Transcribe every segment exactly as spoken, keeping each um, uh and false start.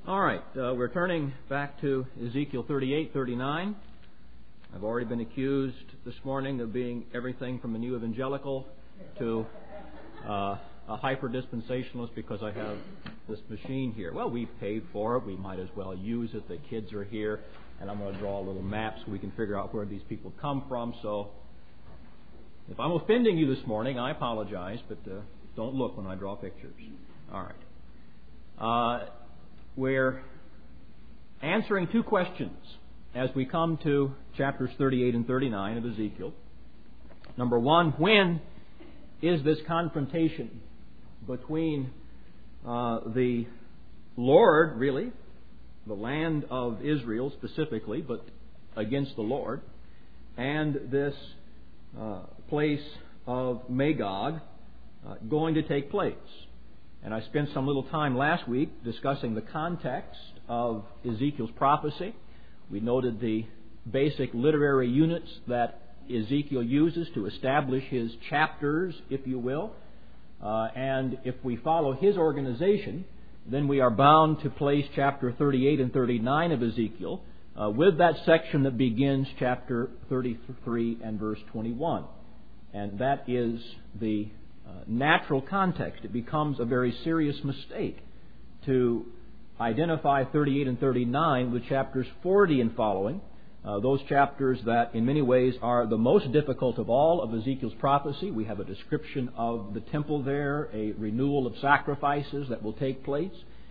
All right, uh, we're turning back to Ezekiel thirty-eight, thirty-nine. I've already been accused this morning of being everything from a new evangelical to uh, a hyper-dispensationalist because I have this machine here. Well, we paid for it. We might as well use it. The kids are here, and I'm going to draw a little map so we can figure out where these people come from. So if I'm offending you this morning, I apologize, but uh, don't look when I draw pictures. All right. Uh, we're answering two questions as we come to chapters thirty-eight and thirty-nine of Ezekiel. Number one, when is this confrontation between uh, the Lord, really, the land of Israel specifically, but against the Lord, and this uh, place of Magog uh, going to take place? And I spent some little time last week discussing the context of Ezekiel's prophecy. We noted the basic literary units that Ezekiel uses to establish his chapters, if you will. Uh, and if we follow his organization, then we are bound to place chapter thirty-eight and thirty-nine of Ezekiel uh, with that section that begins chapter thirty-three and verse twenty-one. And that is the uh, natural context. It becomes a very serious mistake to identify thirty-eight and thirty-nine with chapters forty and following, uh, those chapters that in many ways are the most difficult of all of Ezekiel's prophecy. We have a description of the temple there, a renewal of sacrifices that will take place.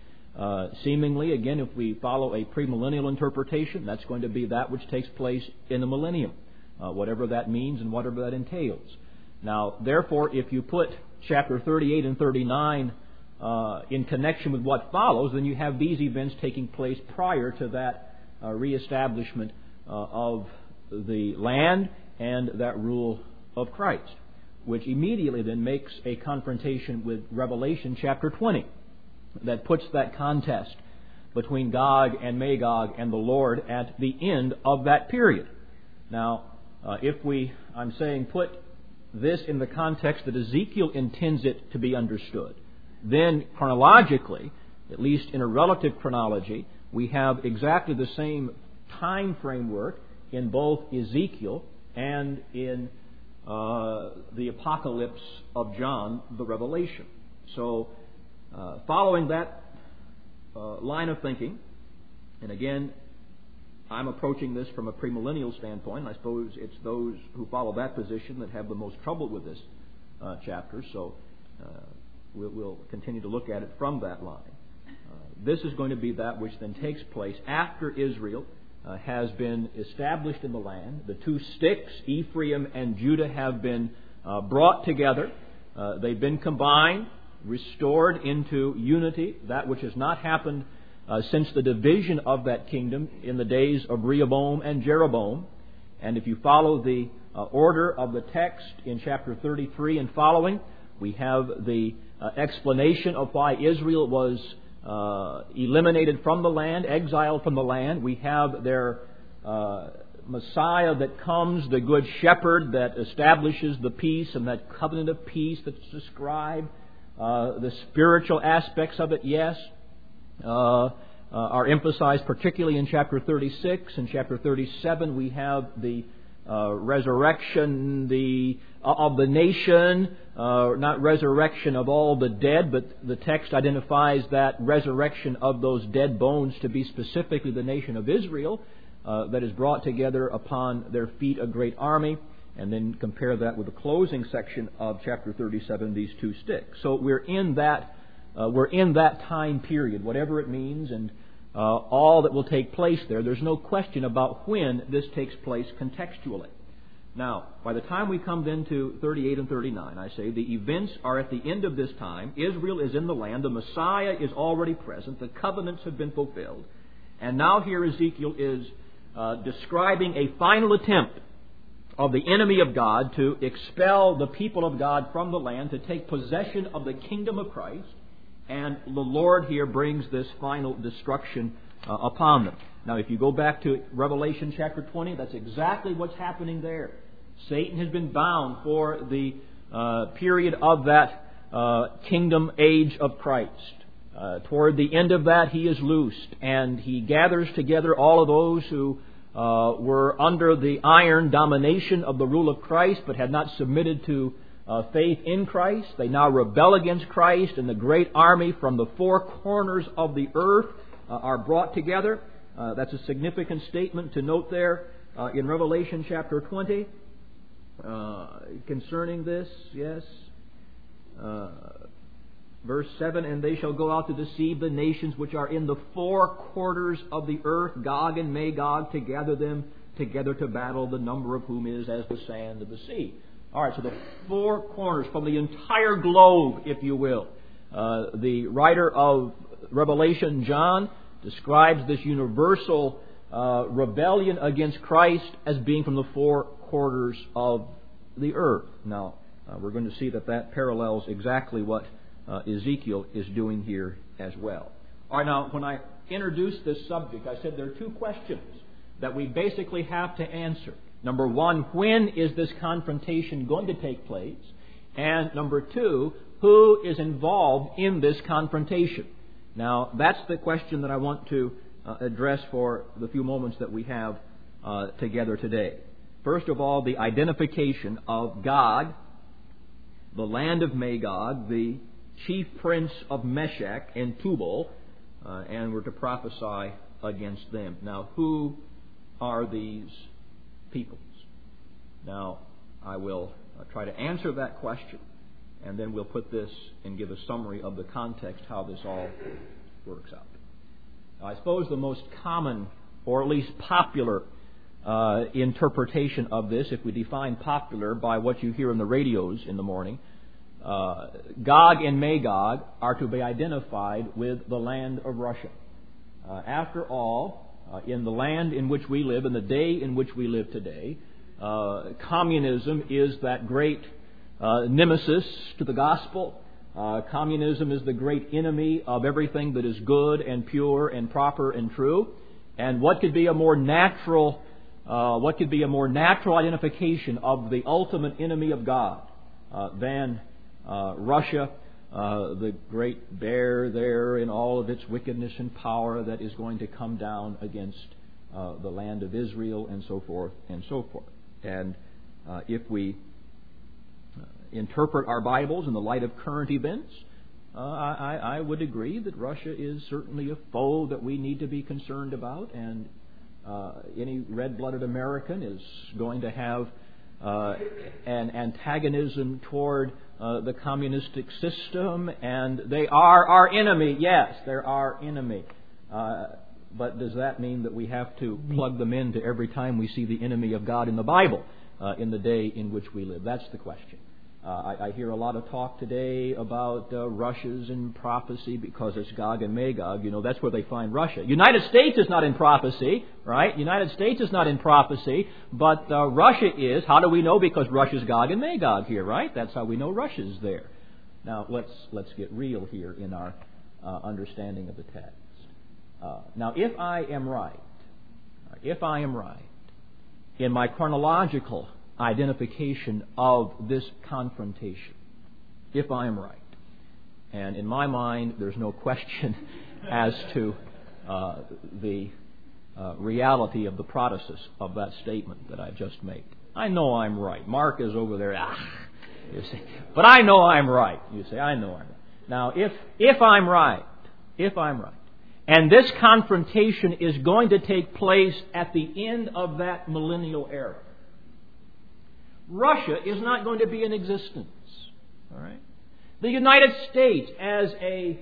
Uh, seemingly, again, if we follow a premillennial interpretation, that's going to be that which takes place in the millennium, uh, whatever that means and whatever that entails. Now, therefore, if you put chapter thirty-eight and thirty-nine Uh, in connection with what follows, then you have these events taking place prior to that uh, reestablishment uh, of the land and that rule of Christ, which immediately then makes a confrontation with Revelation chapter twenty that puts that contest between Gog and Magog and the Lord at the end of that period. Now, uh, if we, I'm saying, put this in the context that Ezekiel intends it to be understood, then chronologically, at least in a relative chronology, we have exactly the same time framework in both Ezekiel and in uh, the Apocalypse of John, the Revelation. So, uh, following that uh, line of thinking, and again, I'm approaching this from a premillennial standpoint, and I suppose it's those who follow that position that have the most trouble with this uh, chapter, so uh, We'll continue to look at it from that line. Uh, this is going to be that which then takes place after Israel uh, has been established in the land. The two sticks, Ephraim and Judah, have been uh, brought together. Uh, they've been combined, restored into unity, that which has not happened uh, since the division of that kingdom in the days of Rehoboam and Jeroboam. And if you follow the uh, order of the text in chapter thirty-three and following, we have the uh, explanation of why Israel was uh, eliminated from the land, exiled from the land. We have their uh, Messiah that comes, the Good Shepherd that establishes the peace and that covenant of peace that's described. Uh, the spiritual aspects of it, yes, uh, uh, are emphasized particularly in chapter thirty-six. In chapter thirty-seven, we have the Uh, resurrection the uh, of the nation, uh, not resurrection of all the dead, but the text identifies that resurrection of those dead bones to be specifically the nation of Israel uh, that is brought together upon their feet a great army, and then compare that with the closing section of chapter thirty-seven, these two sticks. So we're in that uh, we're in that time period, whatever it means, and Uh, all that will take place there. There's no question about when this takes place contextually. Now, by the time we come then to thirty-eight and thirty-nine, I say the events are at the end of this time. Israel is in the land. The Messiah is already present. The covenants have been fulfilled. And now here Ezekiel is uh, describing a final attempt of the enemy of God to expel the people of God from the land, to take possession of the kingdom of Christ. And the Lord here brings this final destruction uh, upon them. Now, if you go back to Revelation chapter twenty, that's exactly what's happening there. Satan has been bound for the uh, period of that uh, kingdom age of Christ. Uh, toward the end of that, he is loosed, and he gathers together all of those who uh, were under the iron domination of the rule of Christ, but had not submitted to uh, faith in Christ. They now rebel against Christ, and the great army from the four corners of the earth uh, are brought together. Uh, that's a significant statement to note there uh, in Revelation chapter twenty uh, concerning this. Yes. Uh, Verse seven, and they shall go out to deceive the nations which are in the four quarters of the earth, Gog and Magog, to gather them together to battle, the number of whom is as the sand of the sea. All right, so the four corners from the entire globe, if you will. Uh, the writer of Revelation, John, describes this universal uh, rebellion against Christ as being from the four quarters of the earth. Now, uh, we're going to see that that parallels exactly what Uh, Ezekiel is doing here as well. All right, now, when I introduced this subject, I said there are two questions that we basically have to answer. Number one, when is this confrontation going to take place? And number two, who is involved in this confrontation? Now, that's the question that I want to uh, address for the few moments that we have uh, together today. First of all, the identification of Gog, the land of Magog, the chief prince of Meshech and Tubal, uh, and we're to prophesy against them. Now, who are these peoples? Now, I will uh, try to answer that question, and then we'll put this and give a summary of the context, how this all works out. Now, I suppose the most common, or at least popular, uh, interpretation of this, if we define popular by what you hear in the radios in the morning, Uh, Gog and Magog are to be identified with the land of Russia. Uh, after all, uh, in the land in which we live, in the day in which we live today, uh, communism is that great uh, nemesis to the gospel. Uh, communism is the great enemy of everything that is good and pure and proper and true. And what could be a more natural, uh, what could be a more natural identification of the ultimate enemy of God uh, than Uh, Russia, uh, the great bear there in all of its wickedness and power that is going to come down against uh, the land of Israel and so forth and so forth. And uh, if we uh, interpret our Bibles in the light of current events, uh, I, I would agree that Russia is certainly a foe that we need to be concerned about, and uh, any red-blooded American is going to have uh, an antagonism toward Uh, the communistic system, and they are our enemy. Yes, they're our enemy. Uh, but does that mean that we have to plug them into every time we see the enemy of God in the Bible uh, in the day in which we live? That's the question. Uh, I, I hear a lot of talk today about uh, Russia's in prophecy because it's Gog and Magog. You know, that's where they find Russia. United States is not in prophecy, right? United States is not in prophecy, but uh, Russia is. How do we know? Because Russia's Gog and Magog here, right? That's how we know Russia's there. Now, let's let's get real here in our uh, understanding of the text. Uh, now, if I am right, if I am right in my chronological identification of this confrontation, if I am right. And in my mind, there's no question as to uh, the uh, reality of the process of that statement that I just made. I know I'm right. Mark is over there, ah, you see. But I know I'm right. You say, I know I'm right. Now, if if I'm right, if I'm right, and this confrontation is going to take place at the end of that millennial era, Russia is not going to be in existence. All right? The United States as a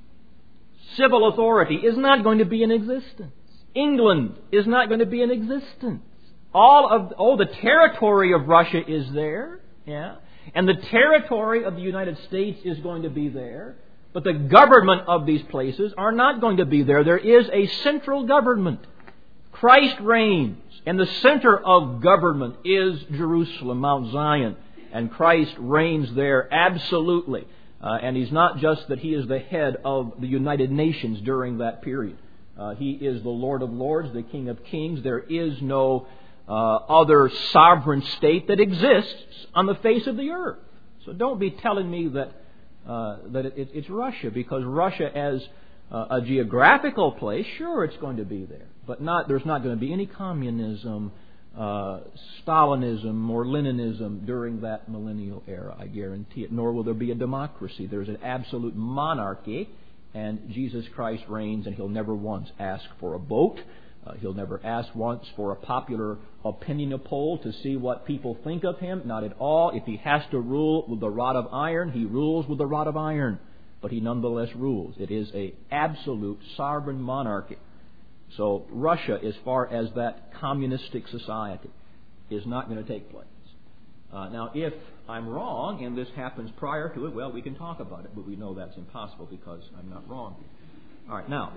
civil authority is not going to be in existence. England is not going to be in existence. All of oh, the territory of Russia is there, yeah, and the territory of the United States is going to be there, but the government of these places are not going to be there. There is a central government. Christ reigns, and the center of government is Jerusalem, Mount Zion, and Christ reigns there absolutely. Uh, and He's not just that He is the head of the United Nations during that period. Uh, he is the Lord of Lords, the King of Kings. There is no uh, other sovereign state that exists on the face of the earth. So don't be telling me that uh, that it, it, it's Russia, because Russia as uh, a geographical place, sure, it's going to be there, but not. There's not going to be any communism, uh, Stalinism, or Leninism during that millennial era. I guarantee it. Nor will there be a democracy. There's an absolute monarchy, and Jesus Christ reigns, and He'll never once ask for a vote. Uh, he'll never ask once for a popular opinion poll to see what people think of Him. Not at all. If He has to rule with the rod of iron, He rules with the rod of iron. But He nonetheless rules. It is an absolute sovereign monarchy. So Russia, as far as that communistic society, is not going to take place. Uh, now, if I'm wrong and this happens prior to it, well, we can talk about it. But we know that's impossible because I'm not wrong. All right, now...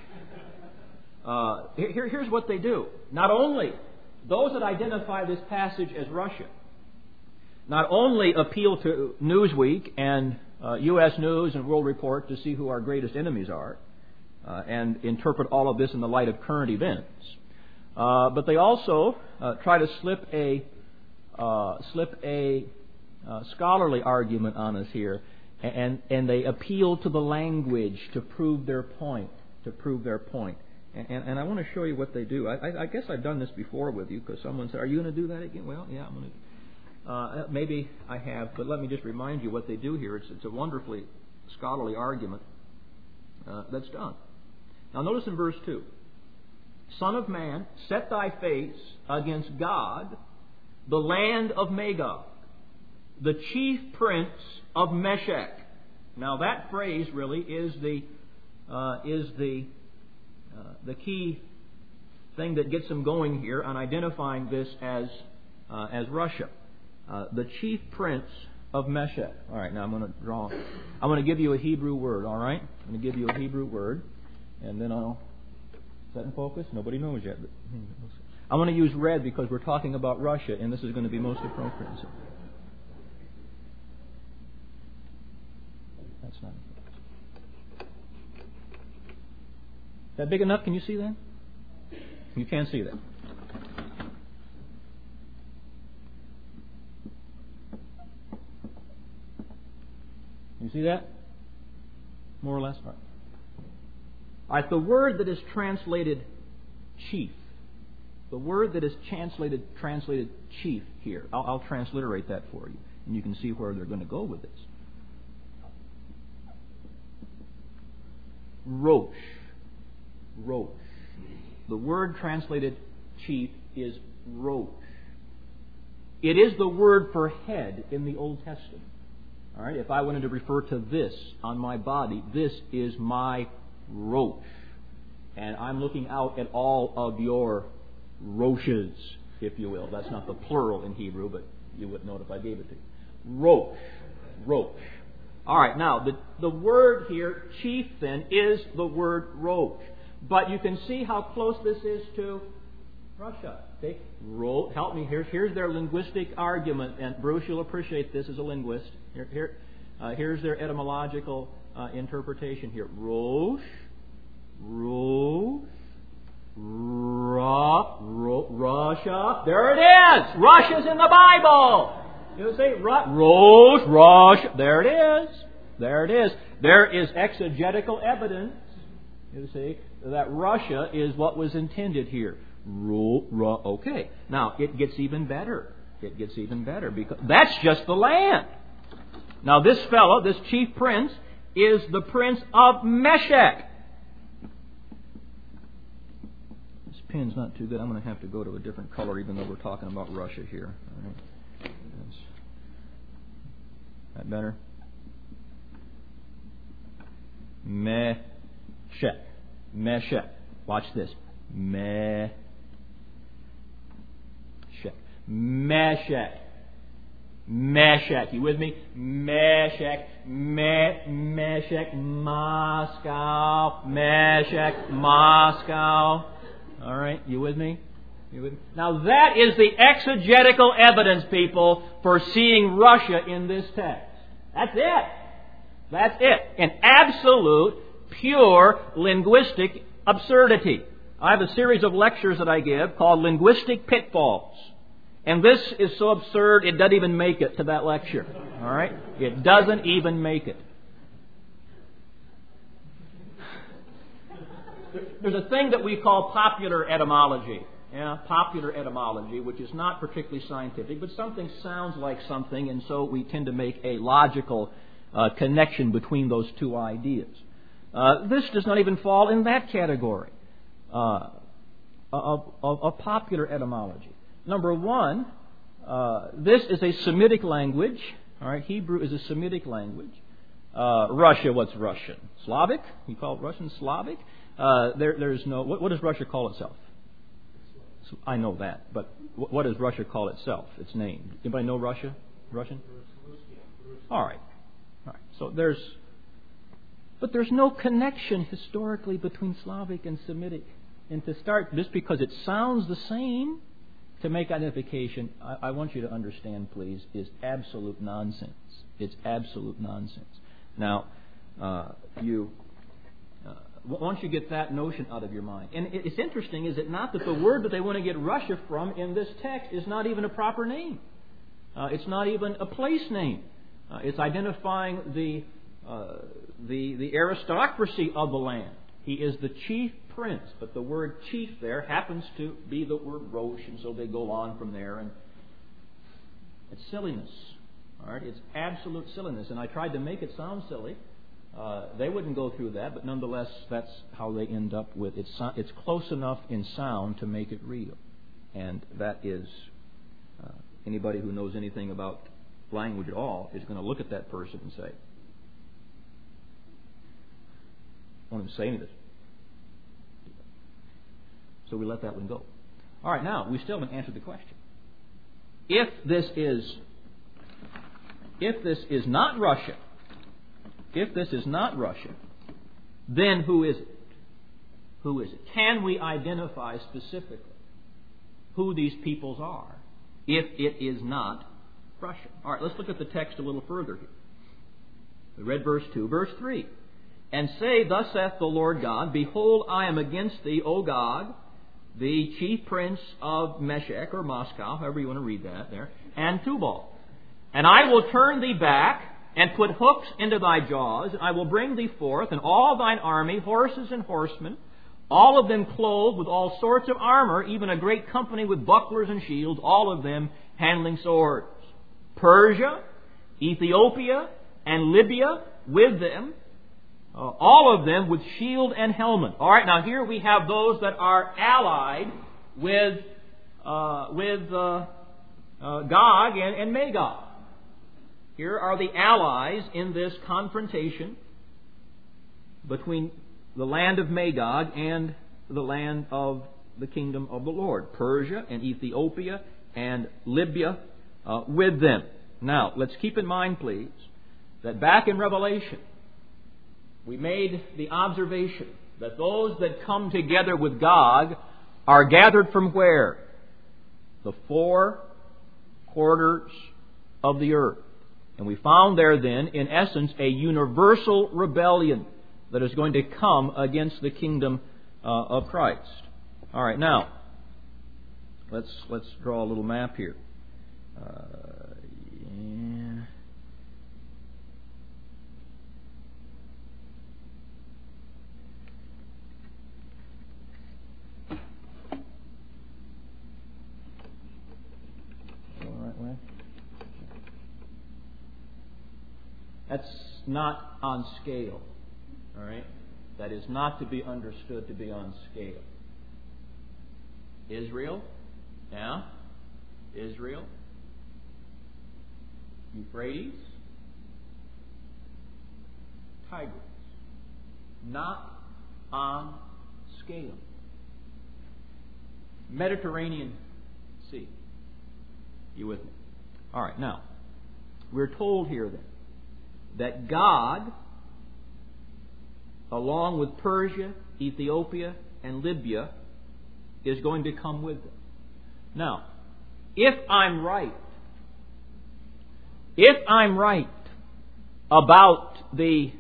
Uh, here, here's what they do. Not only those that identify this passage as Russia, not only appeal to Newsweek and uh, U S News and World Report to see who our greatest enemies are, uh, and interpret all of this in the light of current events, uh, but they also uh, try to slip a uh, slip a uh, scholarly argument on us here, and and they appeal to the language to prove their point. To prove their point. And, and I want to show you what they do. I, I, I guess I've done this before with you, because someone said, "Are you going to do that again?" Well, yeah, I'm going to. Uh, maybe I have, but let me just remind you what they do here. It's, it's a wonderfully scholarly argument uh, that's done. Now, notice in verse two: "Son of man, set thy face against God, the land of Magog, the chief prince of Meshech." Now, that phrase really is the uh, is the Uh, the key thing that gets them going here on identifying this as uh, as Russia, uh, the chief prince of Meshech. All right, now I'm going to draw. I'm going to give you a Hebrew word. All right, I'm going to give you a Hebrew word, and then I'll. Is that in focus? Nobody knows yet. But I'm going to use red because we're talking about Russia, and this is going to be most appropriate. So. That's not. Is that big enough? Can you see that? You can't see that. You see that? More or less? All right. All right, the word that is translated chief, the word that is translated translated chief here, I'll, I'll transliterate that for you, and you can see where they're going to go with this. Rosh. Rosh. The word translated chief is Rosh. It is the word for head in the Old Testament. All right, if I wanted to refer to this on my body, this is my Rosh. And I'm looking out at all of your Roshes, if you will. That's not the plural in Hebrew, but you wouldn't know it if I gave it to you. Rosh. Rosh. All right, now, the, the word here, chief, then, is the word Rosh. But you can see how close this is to Russia. Okay? Ro- help me. Here's, here's their linguistic argument. And Bruce, you'll appreciate this as a linguist. Here, here, uh, here's their etymological uh, interpretation here. Rosh, Rosh, Ra, Ro, Russia. There it is. Russia's in the Bible. You see, Rosh, Rosh. There it is. There it is. There is exegetical evidence, you see, that Russia is what was intended here. Ro, ro, okay. Now, it gets even better. It gets even better because that's just the land. Now, this fellow, this chief prince, is the prince of Meshech. This pen's not too good. I'm going to have to go to a different color, even though we're talking about Russia here. All right. That's, that better? Meshech. Meshech. Watch this. Meshech. Meshech. Meshech. You with me? Meshech. Me- Meshech. Moscow. Meshech. Moscow. All right. You with me? You with me? Now that is the exegetical evidence, people, for seeing Russia in this text. That's it. That's it. An absolute, pure linguistic absurdity. I have a series of lectures that I give called Linguistic Pitfalls. And this is so absurd, it doesn't even make it to that lecture. All right? It doesn't even make it. there's a thing that we call popular etymology. Yeah, popular etymology, which is not particularly scientific, but something sounds like something, and so we tend to make a logical uh, connection between those two ideas. Uh, this does not even fall in that category uh, of, of, of popular etymology. Number one, uh, this is a Semitic language. All right, Hebrew is a Semitic language. Uh, Russia, what's Russian? Slavic? You call it Russian Slavic? Uh, there, there's no. What, what does Russia call itself? I know that, but what does Russia call itself? Its name. Anybody know Russia? Russian? All right. All right. So there's, but there's no connection historically between Slavic and Semitic. And to start, just because it sounds the same, to make identification, I, I want you to understand, please, is absolute nonsense. It's absolute nonsense. Now, uh, you. Uh, Once you get that notion out of your mind. And it's interesting, is it not, that the word that they want to get Russia from in this text is not even a proper name. Uh, it's not even a place name. Uh, it's identifying the, uh, the, the aristocracy of the land. He is the chief prince, but the word chief there happens to be the word Rosh, and so they go on from there. And it's silliness. All right? It's absolute silliness. And I tried to make it sound silly. Uh, they wouldn't go through that, but nonetheless, that's how they end up with it. It's, it's close enough in sound to make it real. And that is, uh, anybody who knows anything about language at all is going to look at that person and say, I won't even say anything. So we let that one go. All right, now, we still haven't answered the question. If this is, if this is not Russia, If this is not Russia, then who is it? Who is it? Can we identify specifically who these peoples are if it is not Russia? All right, let's look at the text a little further here. We read verse two. Verse three. And say, Thus saith the Lord God, Behold, I am against thee, O Gog, the chief prince of Meshech, or Moscow, however you want to read that there, and Tubal. And I will turn thee back, and put hooks into thy jaws, and I will bring thee forth, and all thine army, horses and horsemen, all of them clothed with all sorts of armor, even a great company with bucklers and shields, all of them handling swords. Persia, Ethiopia, and Libya with them, uh, all of them with shield and helmet. All right, now here we have those that are allied with uh, with uh, uh, Gog and, and Magog. Here are the allies in this confrontation between the land of Magog and the land of the kingdom of the Lord. Persia and Ethiopia and Libya uh, with them. Now, let's keep in mind, please, that back in Revelation, we made the observation that those that come together with Gog are gathered from where? The four quarters of the earth. And we found there then, in essence, a universal rebellion that is going to come against the kingdom uh, of Christ. All right, now, let's let's draw a little map here. Uh, yeah. All right, way. That's not on scale, all right? That is not to be understood to be on scale. Israel, yeah? Israel, Euphrates, Tigris. Not on scale. Mediterranean Sea. You with me? All right, now, we're told here then that Gog, along with Persia, Ethiopia, and Libya, is going to come with them. Now, if I'm right, if I'm right about the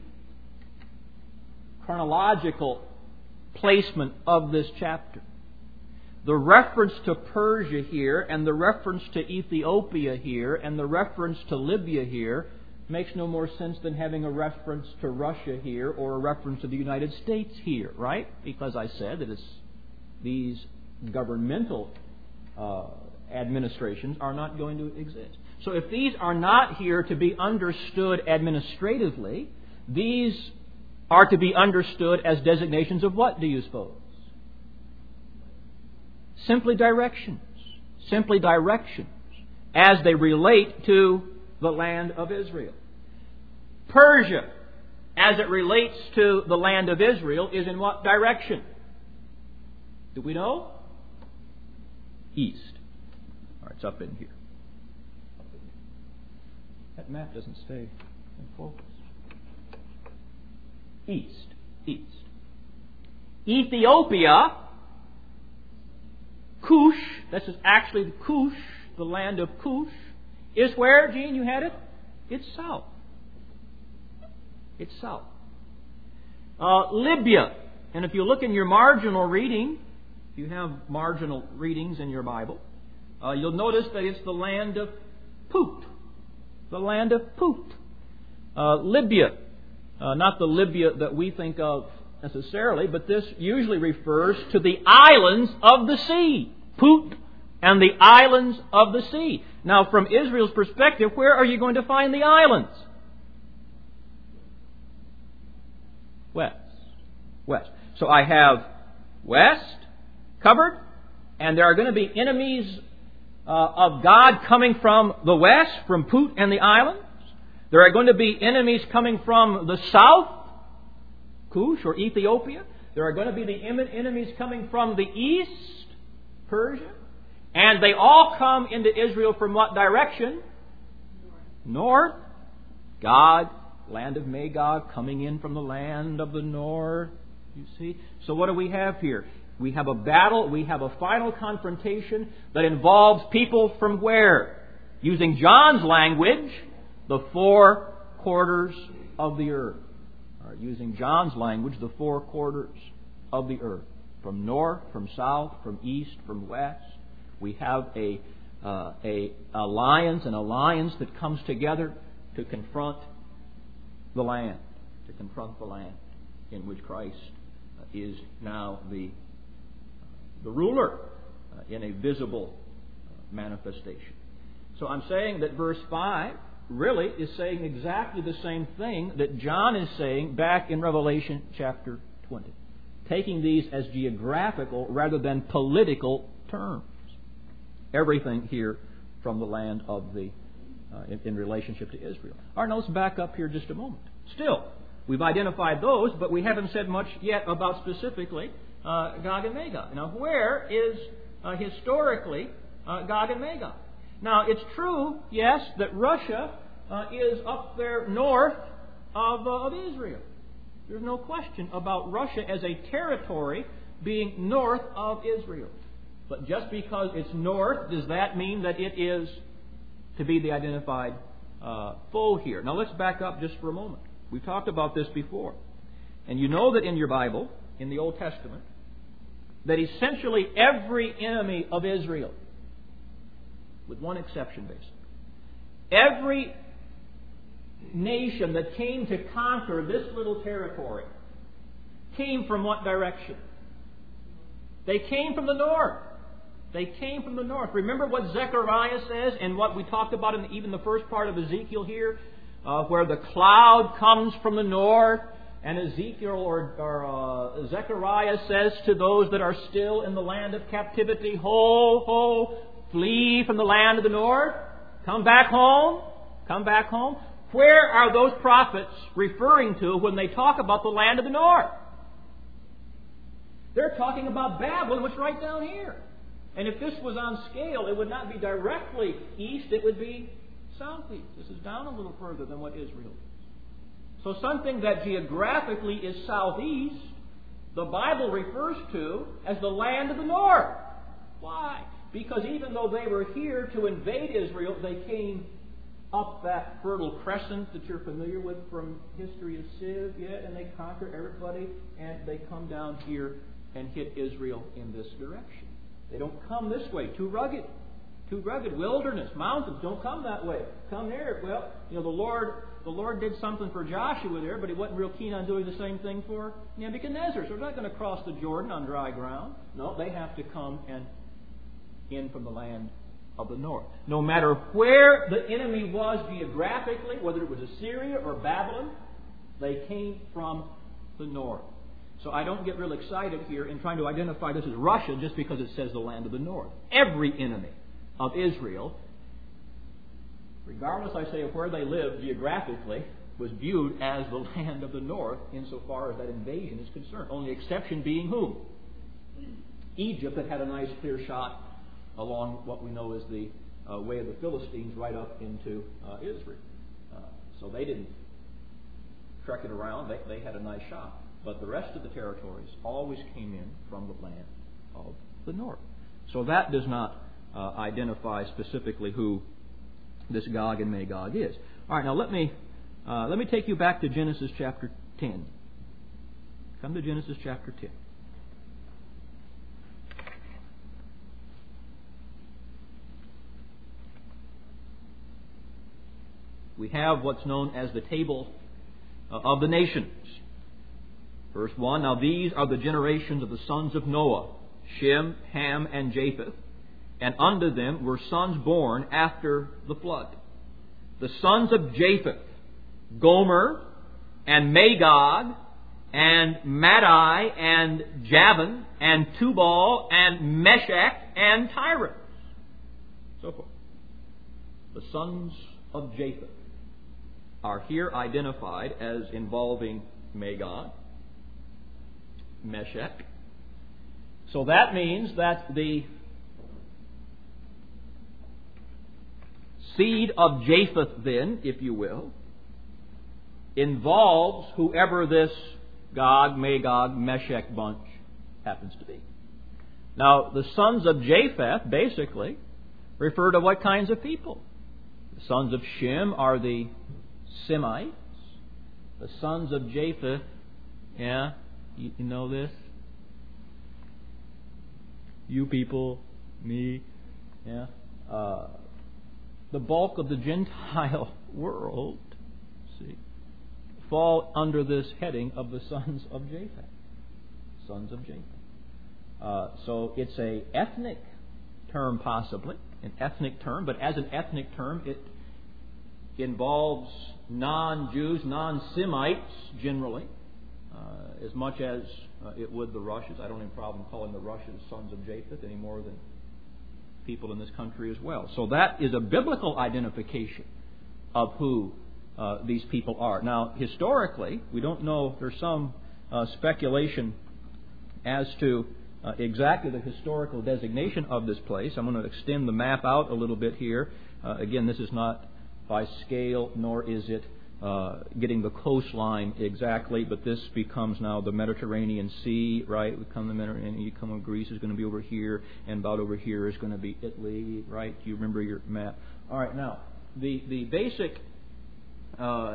chronological placement of this chapter, the reference to Persia here, and the reference to Ethiopia here, and the reference to Libya here, makes no more sense than having a reference to Russia here or a reference to the United States here, right? Because I said that it's these governmental uh, administrations are not going to exist. So if these are not here to be understood administratively, these are to be understood as designations of what, do you suppose? Simply directions. Simply directions as they relate to the land of Israel. Persia, as it relates to the land of Israel, is in what direction? Do we know? East. All right, it's up in here. That map doesn't stay in focus. East. East. Ethiopia, Cush, this is actually the Cush, the land of Cush, is where, Gene, you had it? It's south. It's south. Uh, Libya, and if you look in your marginal reading, if you have marginal readings in your Bible, uh, you'll notice that it's the land of Put. The land of Put. Uh, Libya, uh, not the Libya that we think of necessarily, but this usually refers to the islands of the sea. Put and the islands of the sea. Now, from Israel's perspective, where are you going to find the islands? West. West. So I have west covered, and there are going to be enemies uh, of God coming from the west, from Put and the islands. There are going to be enemies coming from the south, Cush or Ethiopia. There are going to be the enemies coming from the east, Persia. And they all come into Israel from what direction? North. North. God, land of Magog, coming in from the land of the north. You see? So what do we have here? We have a battle, we have a final confrontation that involves people from where? Using John's language, the four quarters of the earth. All right, using John's language, the four quarters of the earth. From north, from south, from east, from west. We have a, uh, a alliance, an alliance that comes together to confront the land, to confront the land in which Christ uh, is now the the ruler uh, in a visible uh, manifestation. So I'm saying that verse five really is saying exactly the same thing that John is saying back in Revelation chapter twenty, taking these as geographical rather than political terms. Everything here from the land of the, uh, in, in relationship to Israel. All right, now let's back up here just a moment. Still, we've identified those, but we haven't said much yet about specifically uh, Gog and Magog. Now, where is uh, historically uh, Gog and Magog? Now, it's true, yes, that Russia uh, is up there north of, uh, of Israel. There's no question about Russia as a territory being north of Israel. But just because it's north, does that mean that it is to be the identified uh, foe here? Now let's back up just for a moment. We've talked about this before. And you know that in your Bible, in the Old Testament, that essentially every enemy of Israel, with one exception basically, every nation that came to conquer this little territory came from what direction? They came from the north. They came from the north. Remember what Zechariah says and what we talked about in even the first part of Ezekiel here, uh, where the cloud comes from the north, and Ezekiel or, or uh, Zechariah says to those that are still in the land of captivity, ho, ho, flee from the land of the north, come back home, come back home. Where are those prophets referring to when they talk about the land of the north? They're talking about Babylon, which is right down here. And if this was on scale, it would not be directly east, it would be southeast. This is down a little further than what Israel is. So something that geographically is southeast, the Bible refers to as the land of the north. Why? Because even though they were here to invade Israel, they came up that fertile crescent that you're familiar with from history of Civ, yeah, and they conquer everybody, and they come down here and hit Israel in this direction. They don't come this way, too rugged. Too rugged. Wilderness, mountains, don't come that way. Come here. Well, you know, the Lord the Lord did something for Joshua there, but He wasn't real keen on doing the same thing for Nebuchadnezzar. So they're not going to cross the Jordan on dry ground. No, they have to come and in from the land of the north. No matter where the enemy was geographically, whether it was Assyria or Babylon, they came from the north. So I don't get real excited here in trying to identify this as Russia just because it says the land of the north. Every enemy of Israel, regardless, I say, of where they lived geographically, was viewed as the land of the north insofar as that invasion is concerned. Only exception being whom? Egypt, that had a nice clear shot along what we know as the uh, way of the Philistines right up into uh, Israel. Uh, so they didn't trek it around. They, they had a nice shot. But the rest of the territories always came in from the land of the north. So that does not uh, identify specifically who this Gog and Magog is. All right, now let me uh, let me take you back to Genesis chapter ten. Come to Genesis chapter ten. We have what's known as the table uh, of the nations. Verse one, now these are the generations of the sons of Noah, Shem, Ham, and Japheth, and unto them were sons born after the flood. The sons of Japheth, Gomer, and Magog, and Madai, and Javan, and Tubal, and Meshach, and Tyrus. So forth. The sons of Japheth are here identified as involving Magog, Meshach. So that means that the seed of Japheth, then, if you will, involves whoever this Gog, Magog, Meshach bunch happens to be. Now, the sons of Japheth basically refer to what kinds of people? The sons of Shem are the Semites. The sons of Japheth, yeah, you, you know this? You people, me, yeah. Uh, the bulk of the Gentile world, see, fall under this heading of the sons of Japheth. Sons of Japheth. Uh, so it's a ethnic term, possibly, an ethnic term, but as an ethnic term, it involves non-Jews, non-Semites generally, uh, as much as uh, it would the Russians. I don't have a problem calling the Russians sons of Japheth any more than people in this country as well. So that is a biblical identification of who uh, these people are. Now, historically, we don't know, there's some uh, speculation as to uh, exactly the historical designation of this place. I'm going to extend the map out a little bit here. Uh, again, this is not by scale, nor is it uh, getting the coastline exactly, but this becomes now the Mediterranean Sea, right? We come to the Mediterranean, you come on Greece is going to be over here, and about over here is going to be Italy, right? Do you remember your map? All right, now, the, the basic uh,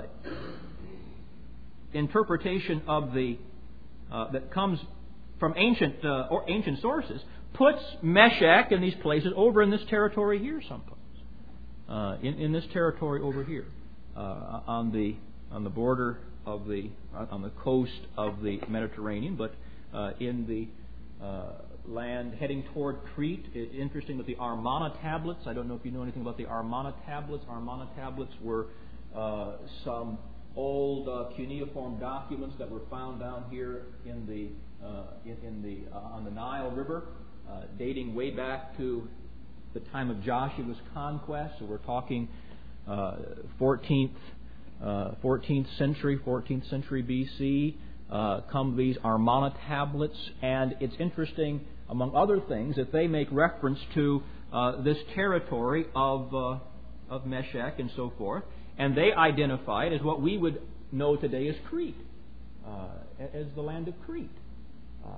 interpretation of the uh, that comes from ancient uh, or ancient sources puts Meshach in these places over in this territory here someplace. Uh, in, in this territory over here, uh, on the on the border of the uh, on the coast of the Mediterranean, but uh, in the uh, land heading toward Crete. It's interesting that the Armana tablets. I don't know if you know anything about the Armana tablets. Armana tablets were uh, some old uh, cuneiform documents that were found down here in the uh, in, in the uh, on the Nile River, uh, dating way back to the time of Joshua's conquest. So we're talking uh, fourteenth, uh, fourteenth century, fourteenth century B C. Uh, come these Armana tablets, and it's interesting, among other things, that they make reference to uh, this territory of uh, of Meshach and so forth, and they identify it as what we would know today as Crete, uh, as the land of Crete, uh,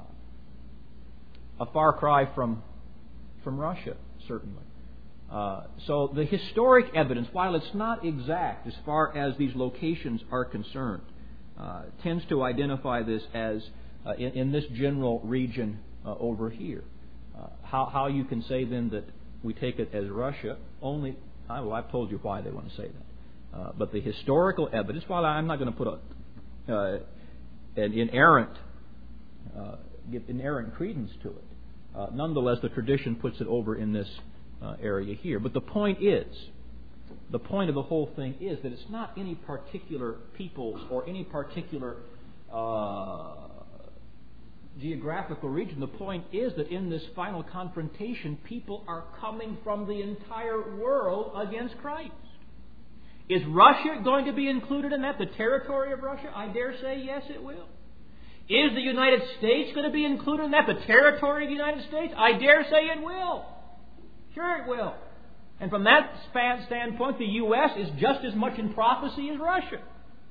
a far cry from from Russia. Certainly. Uh, so the historic evidence, while it's not exact as far as these locations are concerned, uh, tends to identify this as uh, in, in this general region uh, over here. Uh, how, how you can say then that we take it as Russia, only, well, I've told you why they want to say that. Uh, but the historical evidence, while I'm not going to put a, uh, an inerrant, uh, give inerrant credence to it, uh, nonetheless the tradition puts it over in this uh, area here. But the point is, the point of the whole thing is that it's not any particular peoples or any particular uh, geographical region. The point is that in this final confrontation, people are coming from the entire world against Christ. Is Russia going to be included in that? The territory of Russia? I dare say yes, it will. Is the United States going to be included in that? The territory of the United States? I dare say it will. Sure it will. And from that standpoint, the U S is just as much in prophecy as Russia.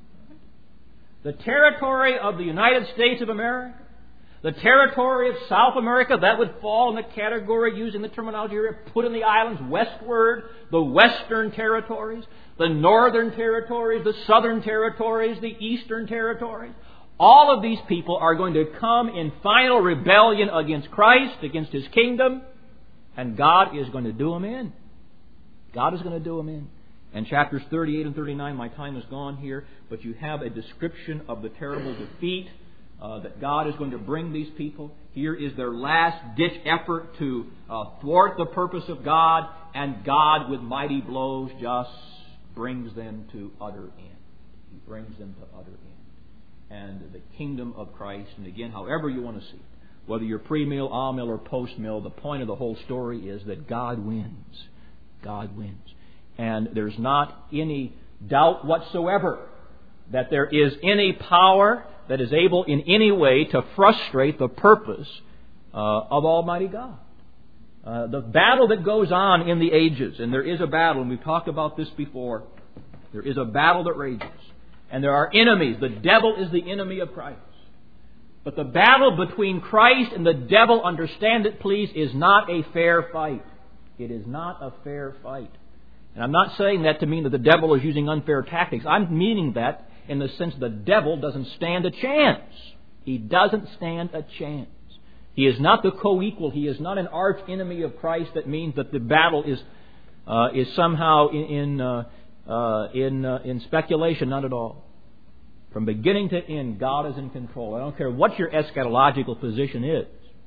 The territory of the United States of America, the territory of South America, that would fall in the category, using the terminology here, put in the islands westward, the western territories, the northern territories, the southern territories, the eastern territories. All of these people are going to come in final rebellion against Christ, against His kingdom, and God is going to do them in. God is going to do them in. And chapters thirty-eight and thirty-nine, my time is gone here, but you have a description of the terrible defeat uh, that God is going to bring these people. Here is their last-ditch effort to uh, thwart the purpose of God, and God, with mighty blows, just brings them to utter end. He brings them to utter end. And the kingdom of Christ, and again, however you want to see it, whether you're pre-mill, all-mill, or post-mill, the point of the whole story is that God wins. God wins. And there's not any doubt whatsoever that there is any power that is able in any way to frustrate the purpose uh, of Almighty God. Uh, the battle that goes on in the ages, and there is a battle, and we've talked about this before, there is a battle that rages. And there are enemies. The devil is the enemy of Christ. But the battle between Christ and the devil, understand it please, is not a fair fight. It is not a fair fight. And I'm not saying that to mean that the devil is using unfair tactics. I'm meaning that in the sense the devil doesn't stand a chance. He doesn't stand a chance. He is not the co-equal. He is not an arch enemy of Christ that means that the battle is uh, is somehow in in uh, uh, in, uh, in speculation. Not at all. From beginning to end, God is in control. I don't care what your eschatological position is.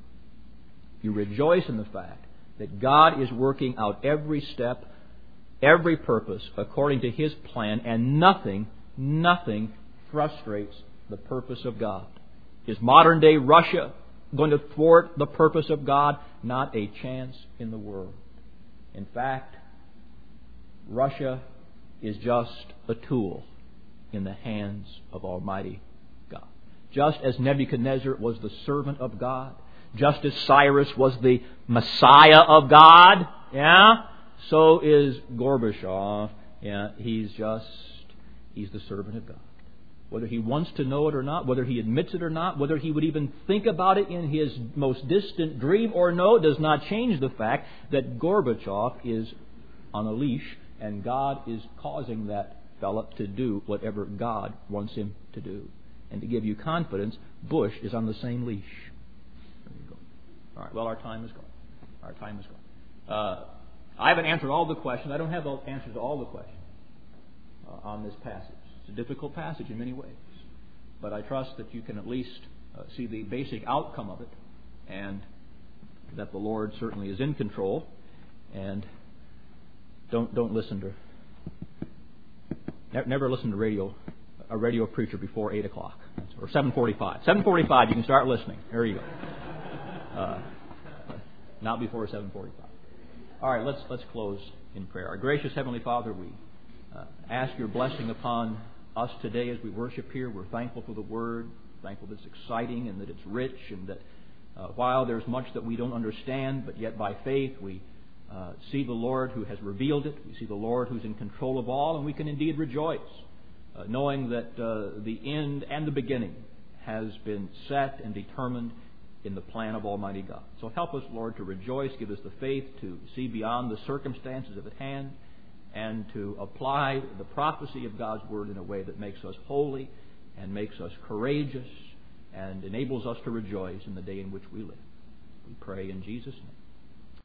You rejoice in the fact that God is working out every step, every purpose according to His plan, and nothing, nothing frustrates the purpose of God. Is modern day Russia going to thwart the purpose of God? Not a chance in the world. In fact, Russia is just a tool in the hands of Almighty God. Just as Nebuchadnezzar was the servant of God, just as Cyrus was the Messiah of God, yeah, so is Gorbachev. Yeah, he's just, he's the servant of God. Whether he wants to know it or not, whether he admits it or not, whether he would even think about it in his most distant dream or no, does not change the fact that Gorbachev is on a leash, and God is causing that fellow to do whatever God wants him to do. And to give you confidence, Bush is on the same leash. There you go. All right, well, our time is gone. Our time is gone. Uh, I haven't answered all the questions. I don't have the answers to all the questions uh, on this passage. It's a difficult passage in many ways. But I trust that you can at least uh, see the basic outcome of it, and that the Lord certainly is in control. And don't don't listen to never listen to radio a radio preacher before eight o'clock or seven forty-five. Seven forty-five, you can start listening. There you go. Uh, not before seven forty-five. All right, let's let's close in prayer. Our gracious Heavenly Father, we uh, ask Your blessing upon us today as we worship here. We're thankful for the Word, thankful that it's exciting and that it's rich, and that uh, while there's much that we don't understand, but yet by faith we uh, see the Lord who has revealed it. We see the Lord who's in control of all, and we can indeed rejoice, uh, knowing that uh, the end and the beginning has been set and determined in the plan of Almighty God. So help us, Lord, to rejoice. Give us the faith to see beyond the circumstances of at hand, and to apply the prophecy of God's Word in a way that makes us holy and makes us courageous and enables us to rejoice in the day in which we live. We pray in Jesus' name.